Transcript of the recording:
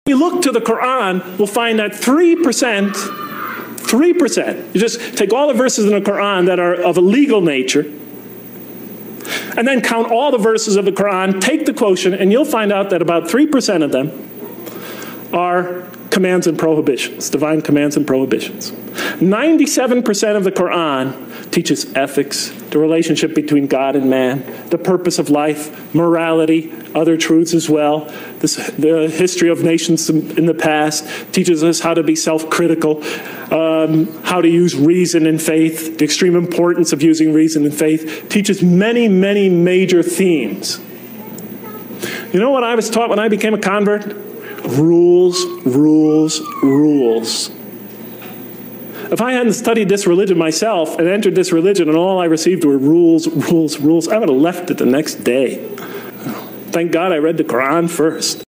We look to the Quran, we'll find that 3%, you just take all the verses in the Quran that are of a legal nature, and then count all the verses of the Quran, take the quotient, and you'll find out that about 3% of them are commands and prohibitions, divine commands and prohibitions. 97% of the Quran teaches ethics, the relationship between God and man, the purpose of life, morality, other truths as well. The history of nations in the past teaches us how to be self-critical, how to use reason and faith, the extreme importance of using reason and faith, teaches many, many major themes. You know what I was taught when I became a convert? Rules, rules, rules. If I hadn't studied this religion myself and entered this religion and all I received were rules, rules, rules, I would have left it the next day. Thank God I read the Quran first.